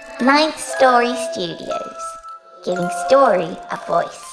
Ninth Story Studios, giving story a voice.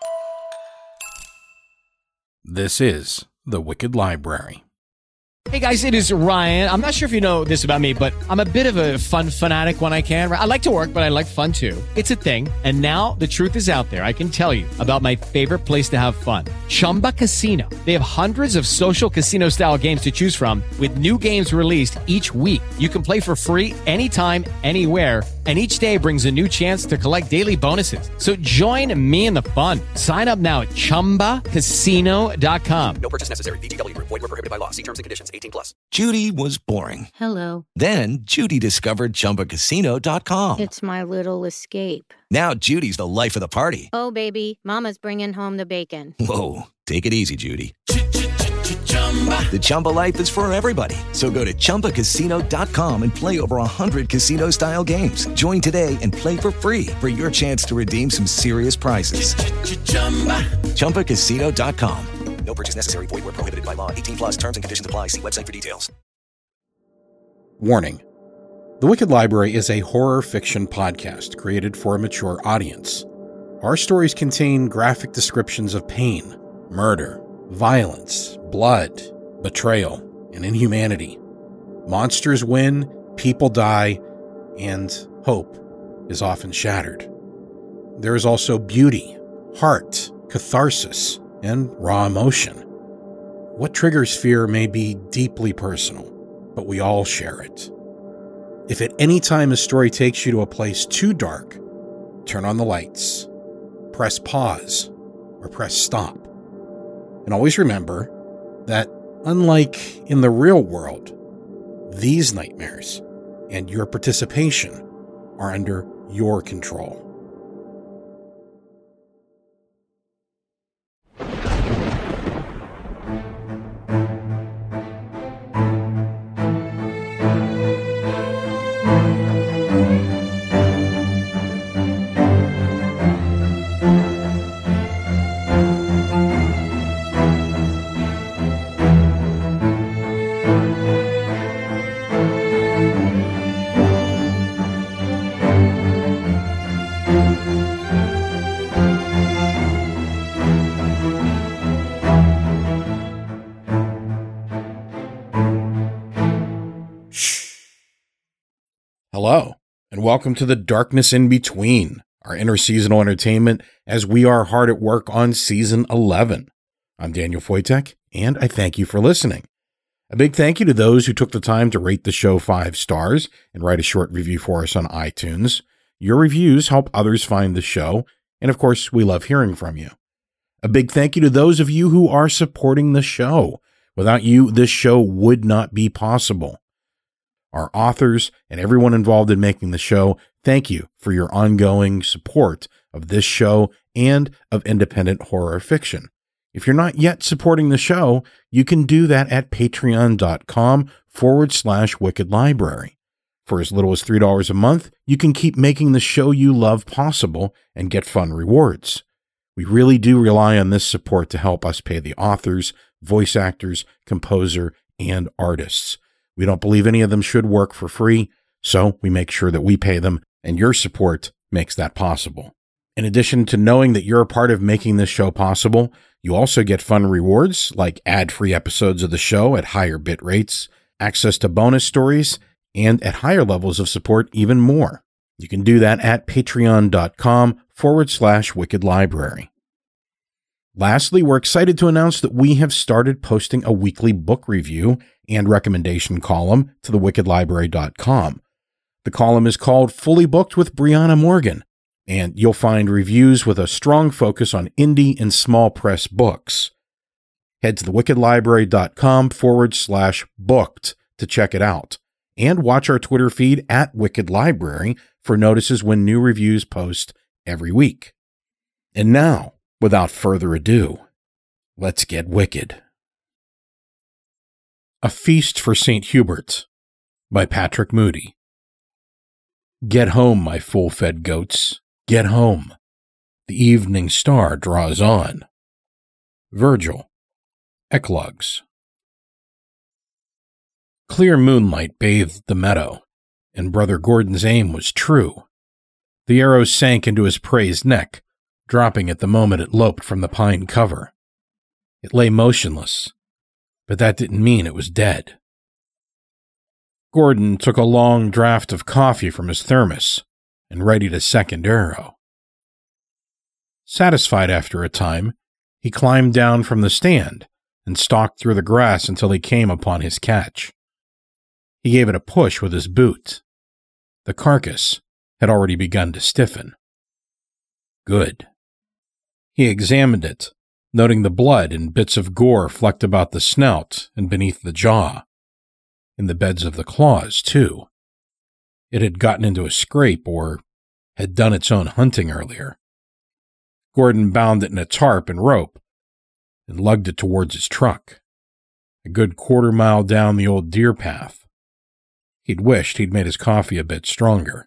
This is The Wicked Library. Hey guys, it is Ryan. I'm not sure if you know this about me, but I'm a bit of a fun fanatic when I can. I like to work, but I like fun too. It's a thing. And now the truth is out there. I can tell you about my favorite place to have fun. Chumba Casino. They have hundreds of social casino style games to choose from with new games released each week. You can play for free anytime, anywhere. And each day brings a new chance to collect daily bonuses. So join me in the fun. Sign up now at ChumbaCasino.com. No purchase necessary. VGW Group. Void where prohibited by law. See terms and conditions. 18+. Judy was boring. Hello. Then Judy discovered ChumbaCasino.com. It's my little escape. Now Judy's the life of the party. Oh, baby, mama's bringing home the bacon. Whoa, take it easy, Judy. The Chumba life is for everybody. So go to ChumbaCasino.com and play over 100 casino-style games. Join today and play for free for your chance to redeem some serious prizes. ChumbaCasino.com. No purchase necessary. Void where prohibited by law. 18+. Terms and conditions apply. See website for details. Warning. The Wicked Library is a horror fiction podcast created for a mature audience. Our stories contain graphic descriptions of pain, murder, violence, blood, betrayal, and inhumanity. Monsters win, people die, and hope is often shattered. There is also beauty, heart, catharsis, and raw emotion. What triggers fear may be deeply personal, but we all share it. If at any time a story takes you to a place too dark, turn on the lights, press pause, or press stop. And always remember that, unlike in the real world, these nightmares and your participation are under your control. Hello, and welcome to the Darkness in Between, our interseasonal entertainment as we are hard at work on Season 11. I'm Daniel Foytek, and I thank you for listening. A big thank you to those who took the time to rate the show 5 stars and write a short review for us on iTunes. Your reviews help others find the show, and of course, we love hearing from you. A big thank you to those of you who are supporting the show. Without you, this show would not be possible. Our authors, and everyone involved in making the show, thank you for your ongoing support of this show and of independent horror fiction. If you're not yet supporting the show, you can do that at patreon.com/Wicked Library. For as little as $3 a month, you can keep making the show you love possible and get fun rewards. We really do rely on this support to help us pay the authors, voice actors, composer, and artists. We don't believe any of them should work for free, so we make sure that we pay them, and your support makes that possible. In addition to knowing that you're a part of making this show possible, you also get fun rewards like ad-free episodes of the show at higher bit rates, access to bonus stories, and at higher levels of support even more. You can do that at patreon.com/Wicked Library. Lastly, we're excited to announce that we have started posting a weekly book review and recommendation column to thewickedlibrary.com. The column is called Fully Booked with Brianna Morgan, and you'll find reviews with a strong focus on indie and small press books. Head to thewickedlibrary.com/booked to check it out, and watch our Twitter feed at Wicked Library for notices when new reviews post every week. And now, without further ado, let's get wicked. A Feast for St. Hubert by Patrick Moody. Get home, my full-fed goats, get home. The evening star draws on. Virgil, Eclogues. Clear moonlight bathed the meadow. and Brother Gordon's aim was true. The arrow sank into his prey's neck, dropping at the moment it loped from the pine cover. It lay motionless, but that didn't mean it was dead. Gordon took a long draught of coffee from his thermos and readied a second arrow. Satisfied after a time, he climbed down from the stand and stalked through the grass until he came upon his catch. He gave it a push with his boot. The carcass had already begun to stiffen. Good. He examined it, noting the blood and bits of gore flecked about the snout and beneath the jaw. In the beds of the claws, too. It had gotten into a scrape or had done its own hunting earlier. Gordon bound it in a tarp and rope and lugged it towards his truck, a good quarter-mile down the old deer path. He'd wished he'd made his coffee a bit stronger.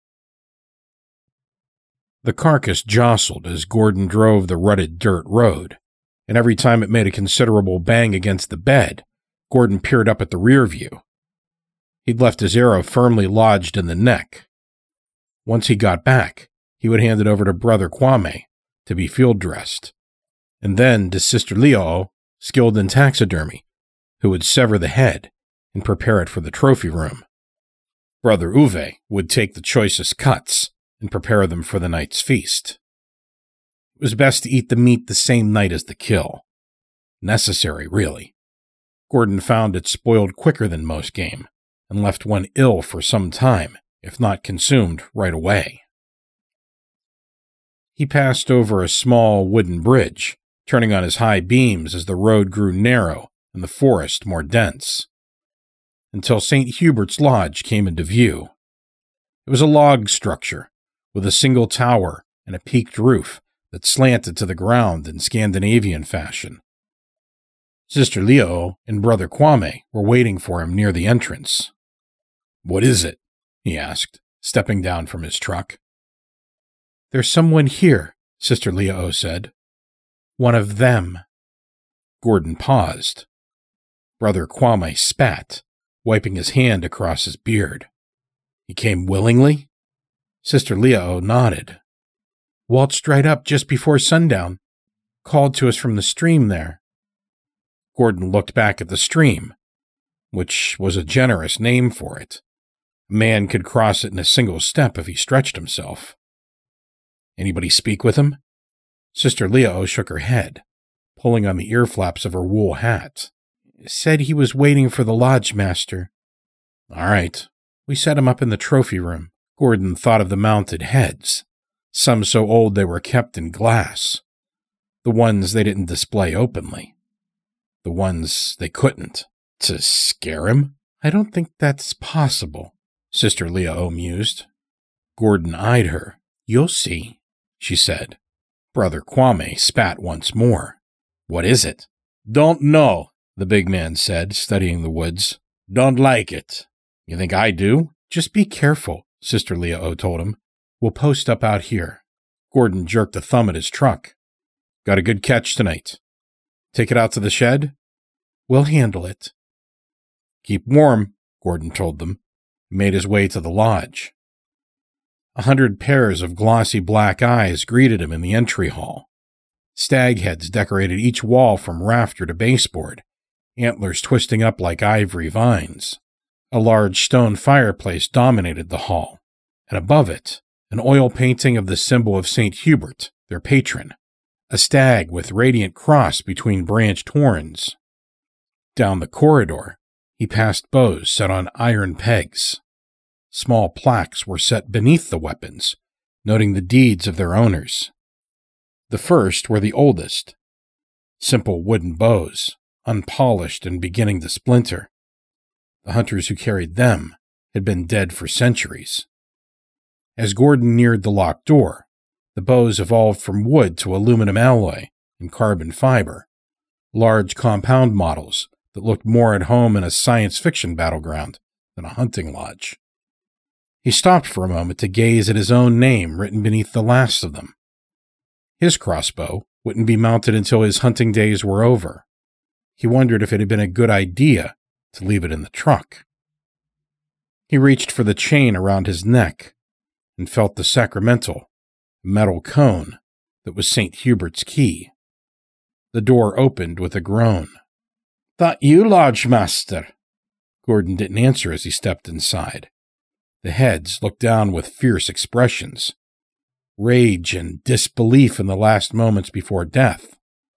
The carcass jostled as Gordon drove the rutted dirt road, and every time it made a considerable bang against the bed, Gordon peered up at the rear view. He'd left his arrow firmly lodged in the neck. Once he got back, he would hand it over to Brother Kwame to be field dressed, and then to Sister Leo, skilled in taxidermy, who would sever the head and prepare it for the trophy room. Brother Uwe would take the choicest cuts and prepare them for the night's feast. It was best to eat the meat the same night as the kill. Necessary, really. Gordon found it spoiled quicker than most game, and left one ill for some time, if not consumed right away. He passed over a small wooden bridge, turning on his high beams as the road grew narrow and the forest more dense, until St. Hubert's Lodge came into view. It was a log structure, with a single tower and a peaked roof that slanted to the ground in Scandinavian fashion. Sister Leo and Brother Kwame were waiting for him near the entrance. "What is it?" he asked, stepping down from his truck. "There's someone here," Sister Leo said. "One of them." Gordon paused. Brother Kwame spat, wiping his hand across his beard. "He came willingly?" Sister Leo nodded. "Waltzed right up just before sundown. Called to us from the stream there." Gordon looked back at the stream, which was a generous name for it. A man could cross it in a single step if he stretched himself. "Anybody speak with him?" Sister Leo shook her head, pulling on the ear flaps of her wool hat. "Said he was waiting for the lodge master." "All right." We set him up in the trophy room. Gordon thought of the mounted heads, some so old they were kept in glass. The ones they didn't display openly. The ones they couldn't. To scare him? "I don't think that's possible," Sister Leo mused. Gordon eyed her. "You'll see," she said. Brother Kwame spat once more. "What is it?" "Don't know," the big man said, studying the woods. "Don't like it." "You think I do?" "Just be careful," Sister Leo told him. "We'll post up out here." Gordon jerked a thumb at his truck. "Got a good catch tonight. Take it out to the shed?" "We'll handle it." "Keep warm," Gordon told them, and made his way to the lodge. 100 pairs of glossy black eyes greeted him in the entry hall. Stag heads decorated each wall from rafter to baseboard, antlers twisting up like ivory vines. A large stone fireplace dominated the hall, and above it, an oil painting of the symbol of St. Hubert, their patron, a stag with radiant cross between branched horns. Down the corridor, he passed bows set on iron pegs. Small plaques were set beneath the weapons, noting the deeds of their owners. The first were the oldest, simple wooden bows, unpolished and beginning to splinter. The hunters who carried them had been dead for centuries. As Gordon neared the locked door, the bows evolved from wood to aluminum alloy and carbon fiber, large compound models that looked more at home in a science fiction battleground than a hunting lodge. He stopped for a moment to gaze at his own name written beneath the last of them. His crossbow wouldn't be mounted until his hunting days were over. He wondered if it had been a good idea to leave it in the truck. He reached for the chain around his neck and felt the sacramental metal cone that was St. Hubert's key. The door opened with a groan. "That you, Lodge Master?" Gordon didn't answer as he stepped inside. The heads looked down with fierce expressions, rage and disbelief in the last moments before death.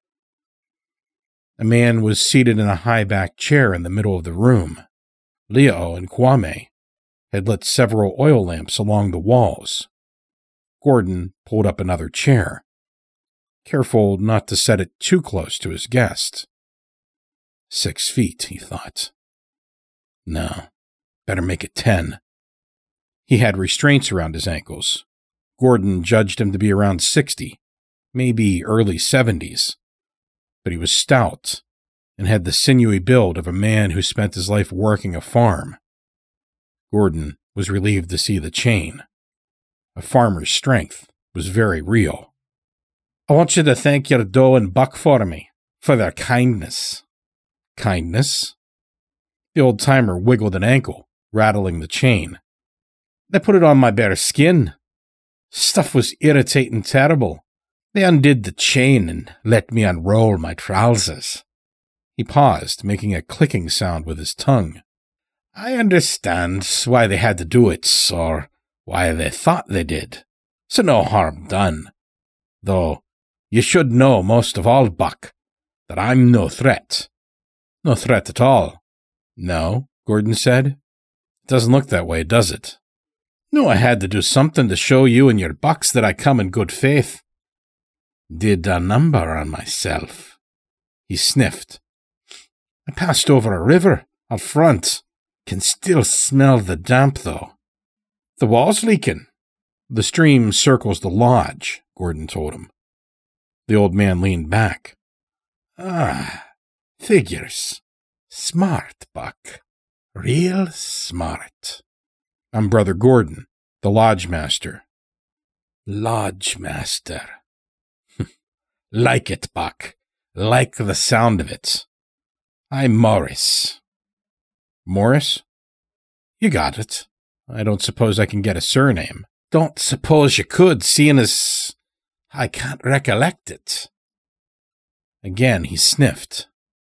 A man was seated in a high-backed chair in the middle of the room. Leo and Kwame had lit several oil lamps along the walls. Gordon pulled up another chair, careful not to set it too close to his guest. 6 feet, he thought. No, better make it 10. He had restraints around his ankles. Gordon judged him to be around 60, maybe early 70s. But he was stout and had the sinewy build of a man who spent his life working a farm. Gordon was relieved to see the chain. A farmer's strength was very real. "I want you to thank your doe and buck for me, for their kindness." Kindness? The old-timer wiggled an ankle, rattling the chain. "They put it on my bare skin. Stuff was irritating terrible. They undid the chain and let me unroll my trousers." He paused, making a clicking sound with his tongue. "I understand why they had to do it, or why they thought they did. So no harm done. Though you should know most of all, Buck, that I'm no threat. No threat at all." "No," Gordon said. "It doesn't look that way, does it?" "No, I had to do something to show you and your bucks that I come in good faith. Did a number on myself." He sniffed. "I passed over a river up front. Can still smell the damp, though. The wall's leaking." "The stream circles the lodge," Gordon told him. The old man leaned back. "Ah, figures. Smart, Buck. Real smart." "I'm Brother Gordon, the Lodge Master." "Lodge Master. Like it, Buck. Like the sound of it. I'm Morris." "Morris? You got it. I don't suppose I can get a surname." "Don't suppose you could, seeing as I can't recollect it." Again he sniffed.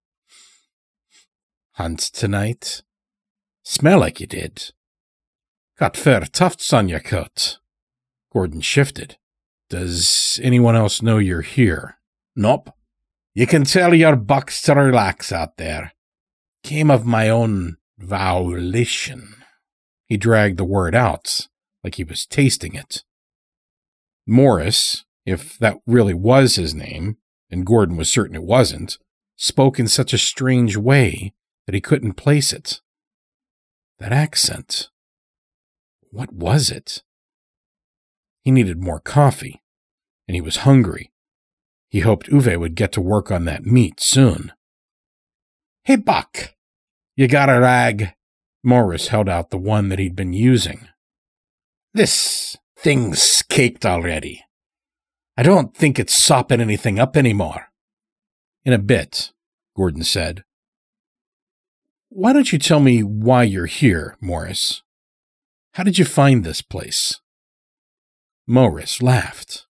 "Hunt tonight? Smell like you did. Got fair tufts on your coat." Gordon shifted. "Does anyone else know you're here?" "Nope. You can tell your bucks to relax out there. Came of my own volition." He dragged the word out, like he was tasting it. Morris, if that really was his name, and Gordon was certain it wasn't, spoke in such a strange way that he couldn't place it. That accent. What was it? He needed more coffee, and he was hungry. He hoped Uwe would get to work on that meat soon. "Hey, Buck, you got a rag?" Morris held out the one that he'd been using. "This thing's caked already. I don't think it's sopping anything up anymore." "In a bit," Gordon said. "Why don't you tell me why you're here, Morris? How did you find this place?" Morris laughed.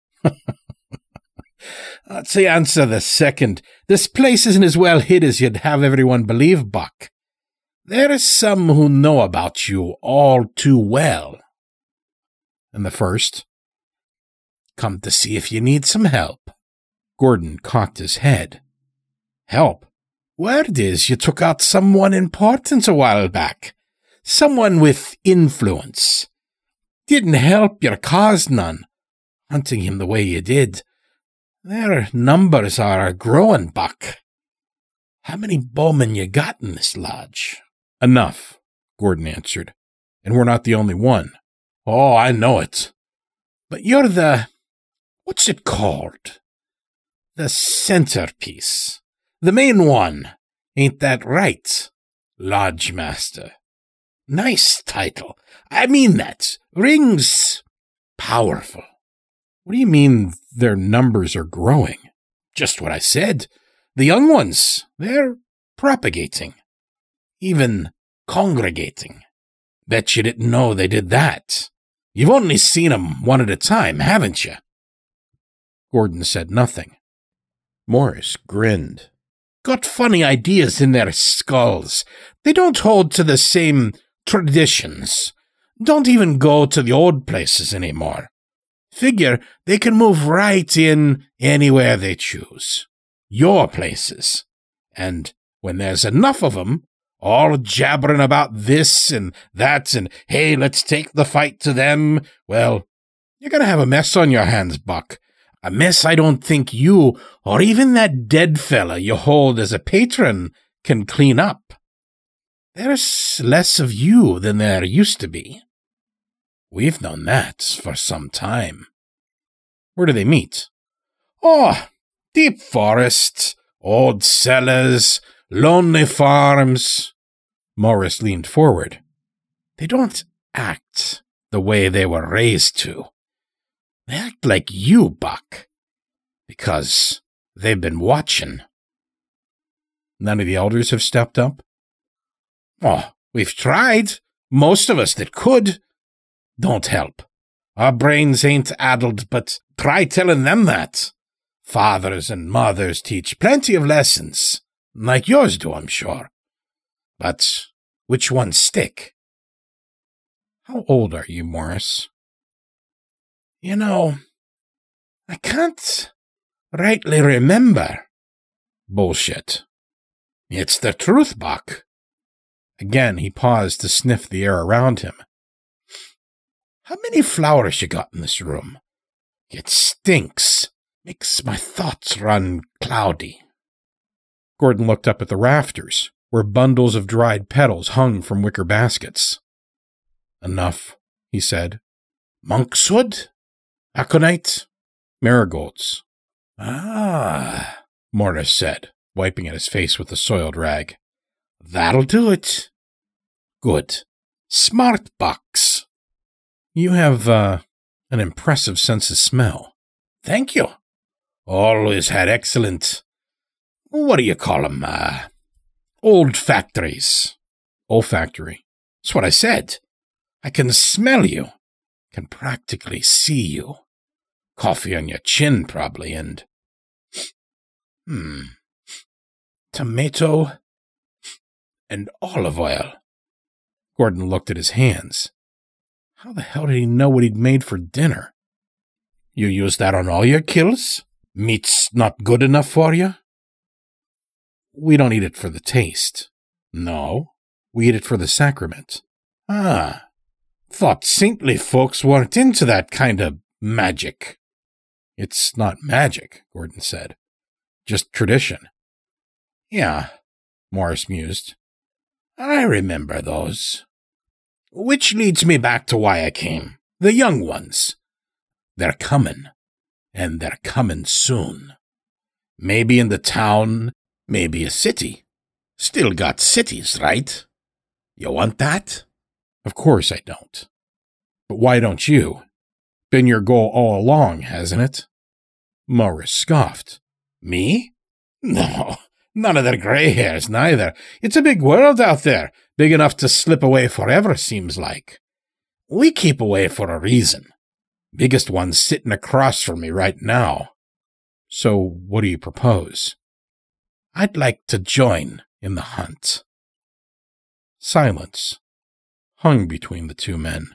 "To answer the second, this place isn't as well hid as you'd have everyone believe, Buck. There is some who know about you all too well." "And the first?" "Come to see if you need some help." Gordon cocked his head. "Help? Word is you took out someone important a while back. Someone with influence. Didn't help your cause none, hunting him the way you did. Their numbers are growing, Buck. How many bowmen you got in this lodge?" "Enough," Gordon answered. "And we're not the only one." "Oh, I know it. But you're what's it called? The centerpiece. The main one. Ain't that right? Lodge Master. Nice title. I mean that. Rings powerful." "What do you mean their numbers are growing?" "Just what I said. The young ones, they're propagating. Even congregating. Bet you didn't know they did that. You've only seen 'em one at a time, haven't you? Gordon said nothing. Morris grinned. Got funny ideas in their skulls. They don't hold to the same traditions. Don't even go to the old places anymore. Figure they can move right in anywhere they choose. Your places. And when there's enough of 'em, all jabbering about this and that and, hey, let's take the fight to them, well, you're going to have a mess on your hands, Buck. A mess I don't think you or even that dead fella you hold as a patron can clean up. There's less of you than there used to be. We've known that for some time. Where do they meet? Oh, deep forests, old cellars, lonely farms. Morris leaned forward. They don't act the way they were raised to. They act like you, Buck, because they've been watching. None of the elders have stepped up? Oh, we've tried. Most of us that could. Don't help. Our brains ain't addled, but try telling them that. Fathers and mothers teach plenty of lessons, like yours do, I'm sure. But which ones stick? How old are you, Morris? You know, I can't rightly remember. Bullshit. It's the truth, Buck. Again, he paused to sniff the air around him. How many flowers you got in this room? It stinks. Makes my thoughts run cloudy. Gordon looked up at the rafters, where bundles of dried petals hung from wicker baskets. Enough, he said. Monkswood? Aconite? Marigolds. Ah, Morris said, wiping at his face with a soiled rag. That'll do it. Good. Smart Bucks. You have, an impressive sense of smell. Thank you. Always had excellent, what do you call 'em, olfactories. Olfactory. That's what I said. I can smell you. Can practically see you. Coffee on your chin, probably, and... Tomato and olive oil. Gordon looked at his hands. How the hell did he know what he'd made for dinner? You use that on all your kills? Meat's not good enough for you? We don't eat it for the taste. No, we eat it for the sacrament. Ah, thought saintly folks weren't into that kind of magic. It's not magic, Gordon said. Just tradition. Yeah, Morris mused. I remember those. Which leads me back to why I came. The young ones. They're coming. And they're coming soon. Maybe in the town, maybe a city. Still got cities, right? You want that? Of course I don't. But why don't you? Been your goal all along, hasn't it? Morris scoffed. Me? No, none of their gray hairs, neither. It's a big world out there, big enough to slip away forever, seems like. We keep away for a reason. Biggest one's sitting across from me right now. So what do you propose? I'd like to join in the hunt. Silence hung between the two men.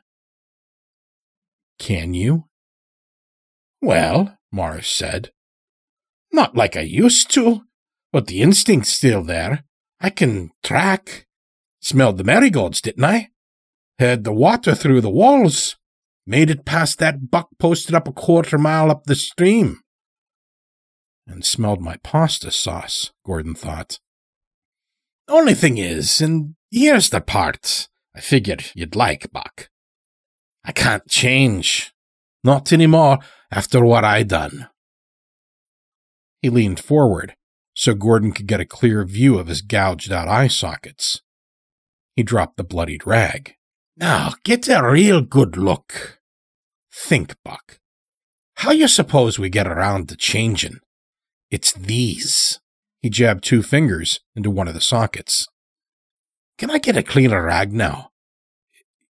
Can you? Well, Morris said. Not like I used to, but the instinct's still there. I can track. Smelled the marigolds, didn't I? Heard the water through the walls. Made it past that buck posted up a quarter-mile up the stream. And smelled my pasta sauce, Gordon thought. Only thing is, and here's the part I figured you'd like, Buck. I can't change. Not anymore after what I done. He leaned forward so Gordon could get a clear view of his gouged-out eye sockets. He dropped the bloodied rag. Now, get a real good look. Think, Buck. How you suppose we get around to changing? It's these. He jabbed 2 fingers into one of the sockets. Can I get a cleaner rag now?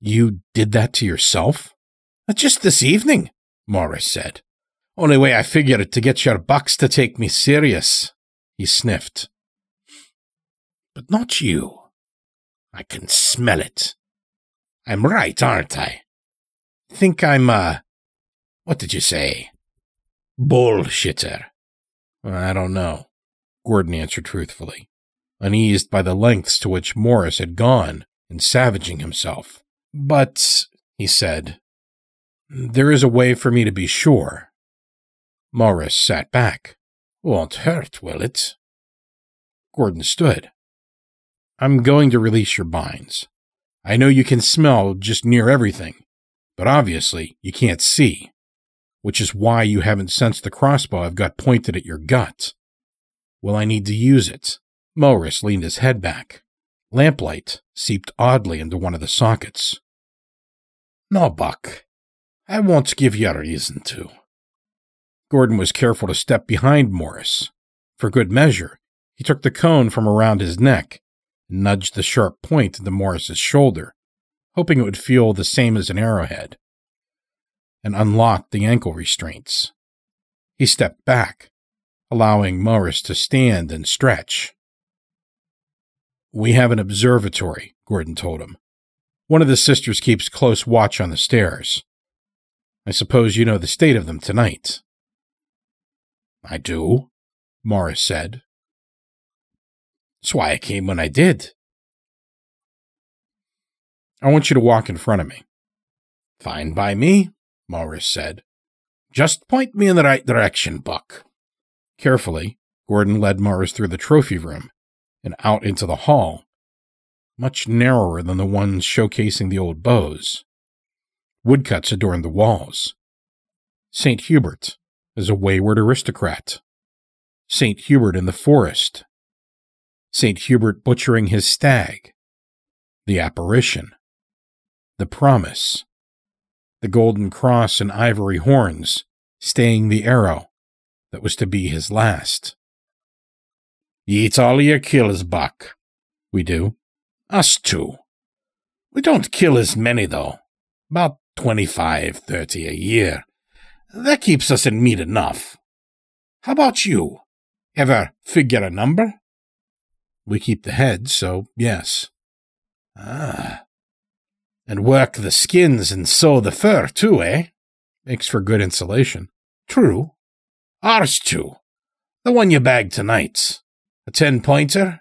You did that to yourself? Just this evening, Morris said. Only way I figured to get your bucks to take me serious. He sniffed. But not you. I can smell it. I'm right, aren't I? Think I'm what did you say? Bullshitter. I don't know, Gordon answered truthfully, uneased by the lengths to which Morris had gone in savaging himself. But, he said, there is a way for me to be sure. Morris sat back. Won't hurt, will it? Gordon stood. I'm going to release your binds. I know you can smell just near everything, but obviously you can't see, which is why you haven't sensed the crossbow I've got pointed at your gut. Will I need to use it? Morris leaned his head back. Lamplight seeped oddly into one of the sockets. No, Buck. I won't give you a reason to. Gordon was careful to step behind Morris. For good measure, he took the cone from around his neck and nudged the sharp point into Morris's shoulder, hoping it would feel the same as an arrowhead, and unlocked the ankle restraints. He stepped back, allowing Morris to stand and stretch. We have an observatory, Gordon told him. One of the sisters keeps close watch on the stairs. I suppose you know the state of them tonight. I do, Morris said. That's why I came when I did. I want you to walk in front of me. Fine by me, Morris said. Just point me in the right direction, Buck. Carefully, Gordon led Morris through the trophy room and out into the hall, much narrower than the ones showcasing the old bows. Woodcuts adorned the walls. St. Hubert is a wayward aristocrat. St. Hubert in the forest. St. Hubert butchering his stag. The apparition. The promise. The golden cross and ivory horns staying the arrow that was to be his last. Ye eat all your kills, Buck. We do. Us too. We don't kill as many, though. About 25, 30 a year. That keeps us in meat enough. How about you? Ever figure a number? We keep the head, so yes. Ah. And work the skins and sew the fur, too, eh? Makes for good insulation. True. Ours, too. The one you bagged tonight. A 10-pointer?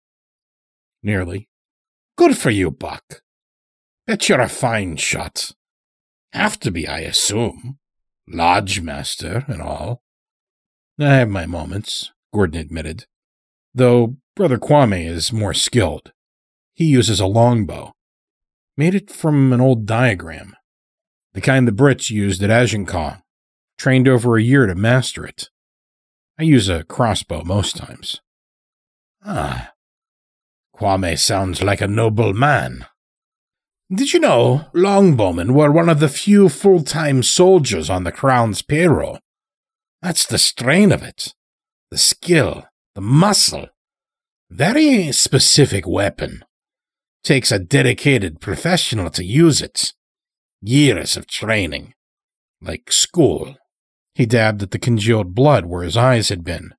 Nearly. Good for you, Buck. Bet you're a fine shot. Have to be, I assume. Lodge master and all. I have my moments, Gordon admitted. Though Brother Kwame is more skilled. He uses a longbow. Made it from an old diagram. The kind the Brits used at Agincourt. Trained over a year to master it. I use a crossbow most times. Ah. Kwame sounds like a noble man. Did you know longbowmen were one of the few full-time soldiers on the Crown's payroll? That's the strain of it. The skill, the muscle. Very specific weapon. Takes a dedicated professional to use it. Years of training. Like school. He dabbed at the congealed blood where his eyes had been.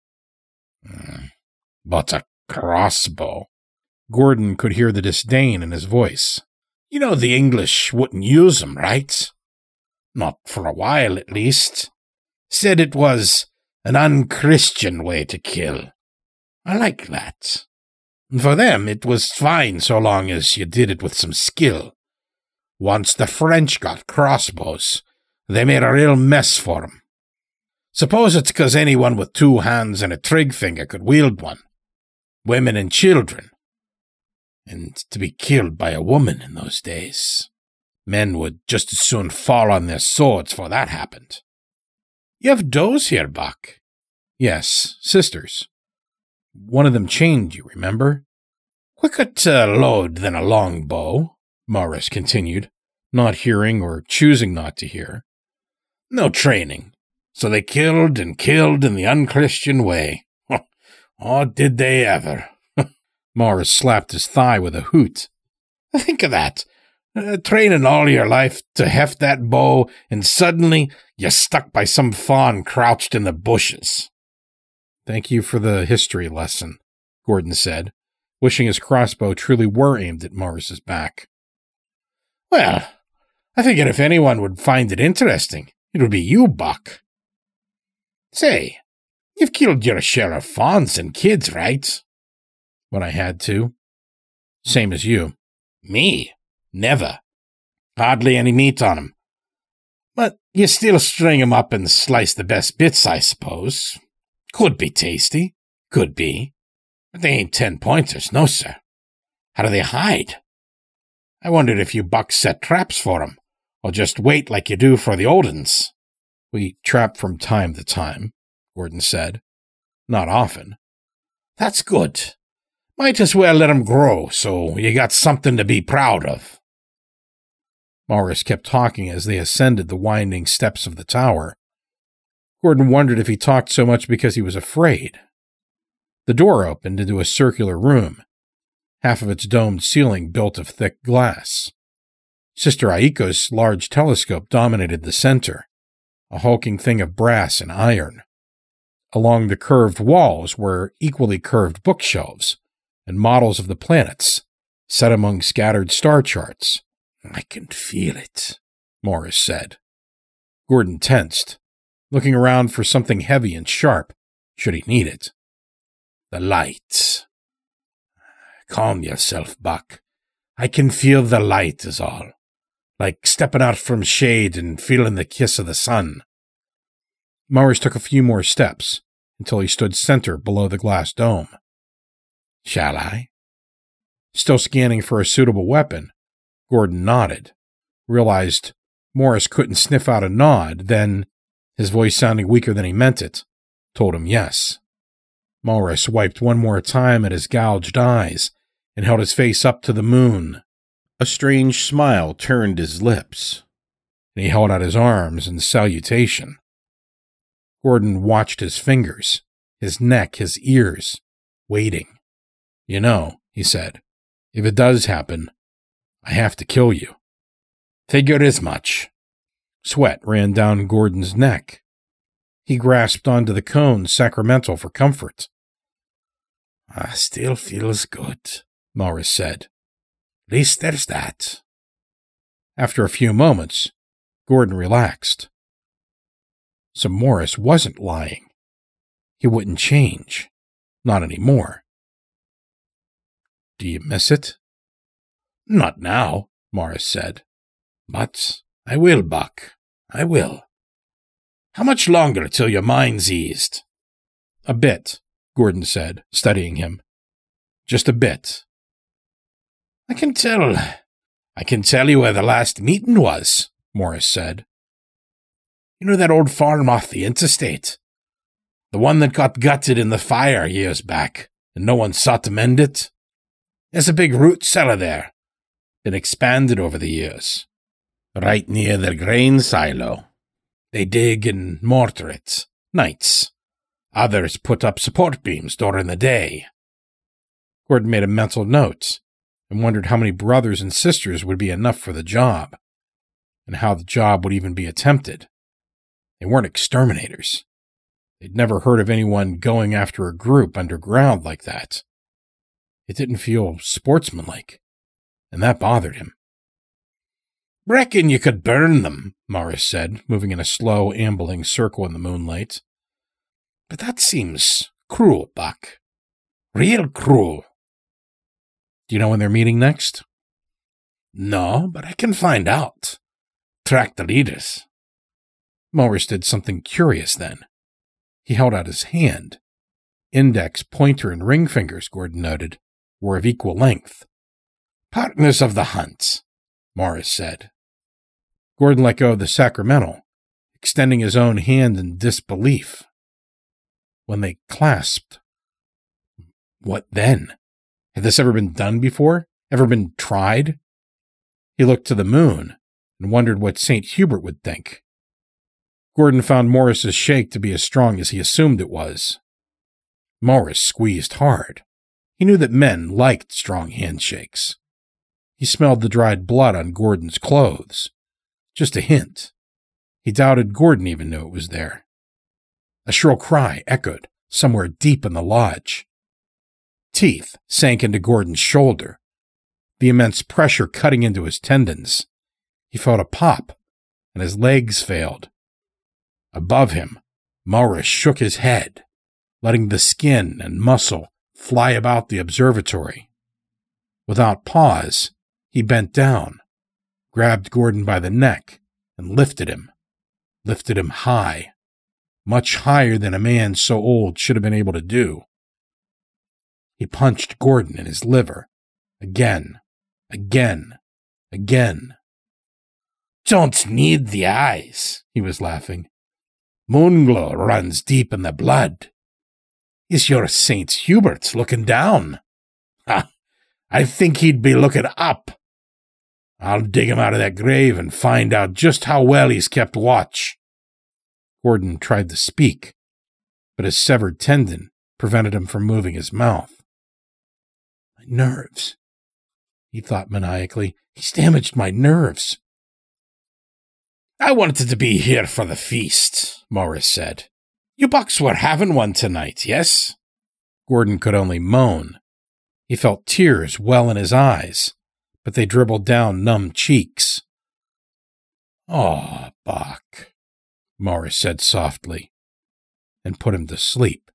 But a crossbow. Gordon could hear the disdain in his voice. You know the English wouldn't use 'em, right? Not for a while, at least. Said it was an unchristian way to kill. I like that. And for them, it was fine so long as you did it with some skill. Once the French got crossbows, they made a real mess for 'em. Suppose it's 'cause anyone with 2 hands and a trig finger could wield one. Women and children. And to be killed by a woman in those days. Men would just as soon fall on their swords for that happened. You have does here, Buck. Yes, sisters. One of them chained you, remember? Quicker to load than a longbow, Morris continued, not hearing or choosing not to hear. No training. So they killed and killed in the unchristian way. Oh, did they ever? Morris slapped his thigh with a hoot. Think of that. Training all your life to heft that bow, and suddenly you're stuck by some fawn crouched in the bushes. Thank you for the history lesson, Gordon said, wishing his crossbow truly were aimed at Morris's back. Well, I figured if anyone would find it interesting, it would be you, Buck. Say, you've killed your share of fawns and kids, right? When I had to. Same as you. Me? Never. Hardly any meat on 'em. But you still string 'em up and slice the best bits, I suppose. Could be tasty. Could be. But they ain't 10-pointers, no, sir. How do they hide? I wondered if you bucks set traps for 'em, or just wait like you do for the old uns. We trap from time to time, Gordon said. Not often. That's good. Might as well let 'em grow, so you got something to be proud of. Morris kept talking as they ascended the winding steps of the tower. Gordon wondered if he talked so much because he was afraid. The door opened into a circular room, half of its domed ceiling built of thick glass. Sister Aiko's large telescope dominated the center, a hulking thing of brass and iron. Along the curved walls were equally curved bookshelves and models of the planets, set among scattered star charts. I can feel it, Morris said. Gordon tensed, looking around for something heavy and sharp, should he need it. The light. Calm yourself, Buck. I can feel the light is all. Like stepping out from shade and feeling the kiss of the sun. Morris took a few more steps until he stood center below the glass dome. Shall I? Still scanning for a suitable weapon, Gordon nodded, realized Morris couldn't sniff out a nod, then, his voice sounding weaker than he meant it, told him yes. Morris wiped one more time at his gouged eyes and held his face up to the moon. A strange smile turned his lips, and he held out his arms in salutation. Gordon watched his fingers, his neck, his ears, waiting. You know, he said, if it does happen, I have to kill you. Figured as much. Sweat ran down Gordon's neck. He grasped onto the cone sacramental for comfort. Still feels good, Morris said. At least there's that. After a few moments, Gordon relaxed. So Morris wasn't lying. He wouldn't change. Not anymore. Do you miss it? Not now, Morris said. But I will, Buck. I will. How much longer till your mind's eased? A bit, Gordon said, studying him. Just a bit. I can tell you where the last meeting was, Morris said. You know that old farm off the interstate? The one that got gutted in the fire years back, and no one sought to mend it? There's a big root cellar there. Been expanded over the years. Right near the grain silo. They dig and mortar it, nights. Others put up support beams during the day. Gordon made a mental note and wondered how many brothers and sisters would be enough for the job, and how the job would even be attempted. They weren't exterminators. They'd never heard of anyone going after a group underground like that. It didn't feel sportsmanlike, and that bothered him. Reckon you could burn them, Morris said, moving in a slow, ambling circle in the moonlight. But that seems cruel, Buck. Real cruel. Do you know when they're meeting next? No, but I can find out. Track the leaders. Morris did something curious then. He held out his hand. Index, pointer, and ring fingers, Gordon noted, were of equal length. Partners of the hunt, Morris said. Gordon let go of the sacramental, extending his own hand in disbelief. When they clasped, what then? Had this ever been done before? Ever been tried? He looked to the moon and wondered what St. Hubert would think. Gordon found Morris's shake to be as strong as he assumed it was. Morris squeezed hard. He knew that men liked strong handshakes. He He smelled the dried blood on Gordon's clothes. Just a hint. He doubted Gordon even knew it was there. A shrill cry echoed somewhere deep in the lodge. Teeth sank into Gordon's shoulder, the immense pressure cutting into his tendons. He felt a pop, and his legs failed. Above him, Morris shook his head, letting the skin and muscle fly about the observatory. Without pause, he bent down, grabbed Gordon by the neck, and lifted him high, much higher than a man so old should have been able to do. He punched Gordon in his liver, again. Don't need the eyes, he was laughing. Moonglow runs deep in the blood. Is your St. Hubert's looking down? Ha! I think he'd be looking up. I'll dig him out of that grave and find out just how well he's kept watch. Gordon tried to speak, but his severed tendon prevented him from moving his mouth. My nerves, he thought maniacally. He's damaged my nerves. I wanted to be here for the feast, Morris said. You bucks were having one tonight, yes? Gordon could only moan. He felt tears well in his eyes, but they dribbled down numb cheeks. "Aw, Buck," Morris said softly, and put him to sleep.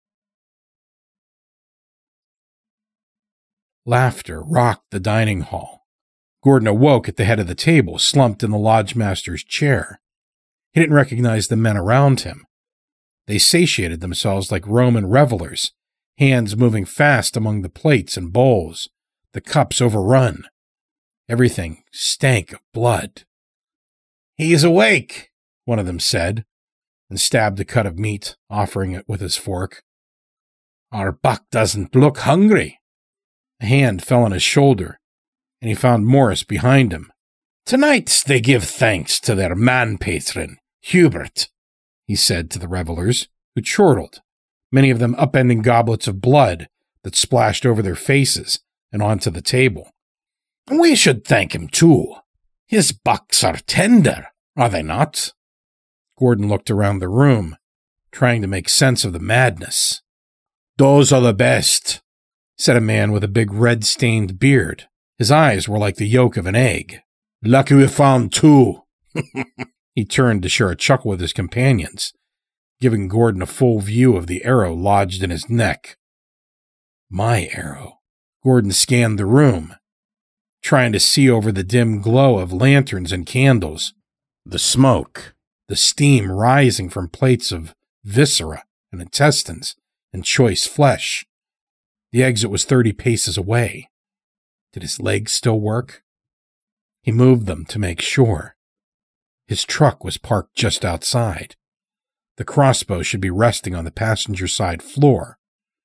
Laughter rocked the dining hall. Gordon awoke at the head of the table, slumped in the lodge master's chair. He didn't recognize the men around him. They satiated themselves like Roman revelers, hands moving fast among the plates and bowls, the cups overrun. Everything stank of blood. "He's awake," one of them said, and stabbed a cut of meat, offering it with his fork. "Our Buck doesn't look hungry." A hand fell on his shoulder, and he found Morris behind him. "Tonight they give thanks to their man-patron, Hubert," he said to the revelers, who chortled, many of them upending goblets of blood that splashed over their faces and onto the table. "We should thank him, too. His bucks are tender, are they not?" Gordon looked around the room, trying to make sense of the madness. "Those are the best," said a man with a big red-stained beard. His eyes were like the yolk of an egg. "Lucky we found two." He turned to share a chuckle with his companions, giving Gordon a full view of the arrow lodged in his neck. My arrow. Gordon scanned the room, trying to see over the dim glow of lanterns and candles, the smoke, the steam rising from plates of viscera and intestines and choice flesh. The exit was 30 paces away. Did his legs still work? He moved them to make sure. His truck was parked just outside. The crossbow should be resting on the passenger side floor.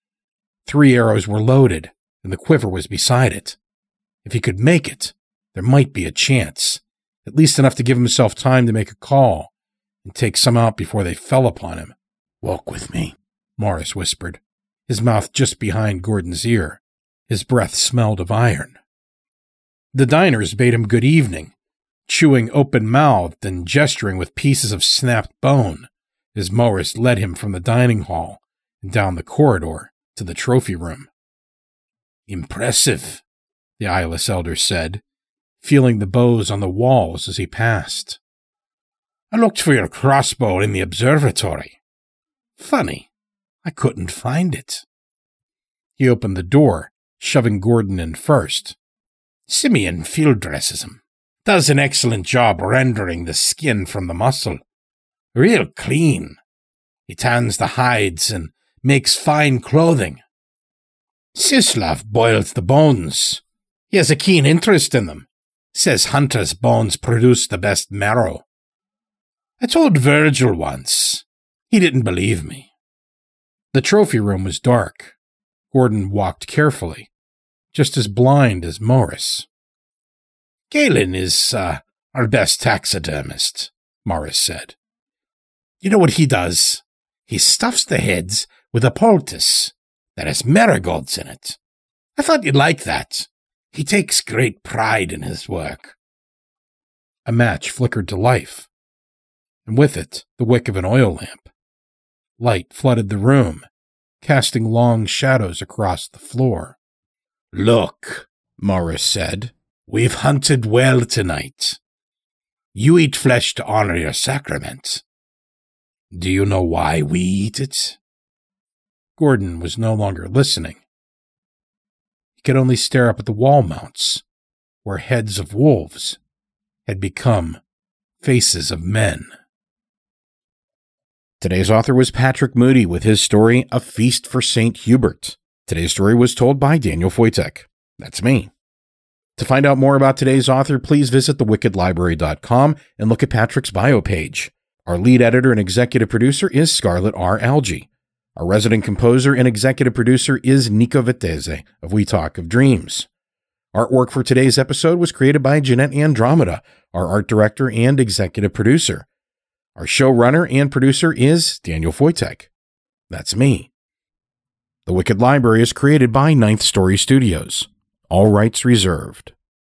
3 arrows were loaded, and the quiver was beside it. If he could make it, there might be a chance, at least enough to give himself time to make a call and take some out before they fell upon him. "Walk with me," Morris whispered, his mouth just behind Gordon's ear. His breath smelled of iron. The diners bade him good evening, chewing open-mouthed and gesturing with pieces of snapped bone, as Morris led him from the dining hall and down the corridor to the trophy room. "Impressive," the eyeless elder said, feeling the bows on the walls as he passed. "I looked for your crossbow in the observatory. Funny, I couldn't find it." He opened the door, shoving Gordon in first. "Simeon field dresses him. Does an excellent job rendering the skin from the muscle. Real clean. He tans the hides and makes fine clothing. Sislav boils the bones. He has a keen interest in them. Says hunters' bones produce the best marrow. I told Virgil once. He didn't believe me." The trophy room was dark. Gordon walked carefully, just as blind as Morris. "Galen is our best taxidermist," Morris said. "You know what he does? He stuffs the heads with a poultice that has marigolds in it. I thought you'd like that. He takes great pride in his work. A match flickered to life, and with it, the wick of an oil lamp. Light flooded the room, casting long shadows across the floor. Look, Morris said, we've hunted well tonight. You eat flesh to honor your sacrament. Do you know why we eat it? Gordon was no longer listening. He could only stare up at the wall mounts, where heads of wolves had become faces of men. Today's author was Patrick Moody with his story, A Feast for St. Hubert. Today's story was told by Daniel Foytek. That's me. To find out more about today's author, please visit thewickedlibrary.com and look at Patrick's bio page. Our lead editor and executive producer is Scarlett R. Algie. Our resident composer and executive producer is Nico Vettese of We Talk of Dreams. Artwork for today's episode was created by Jeanette Andromeda, our art director and executive producer. Our showrunner and producer is Daniel Foytek. That's me. The Wicked Library is created by Ninth Story Studios. All rights reserved.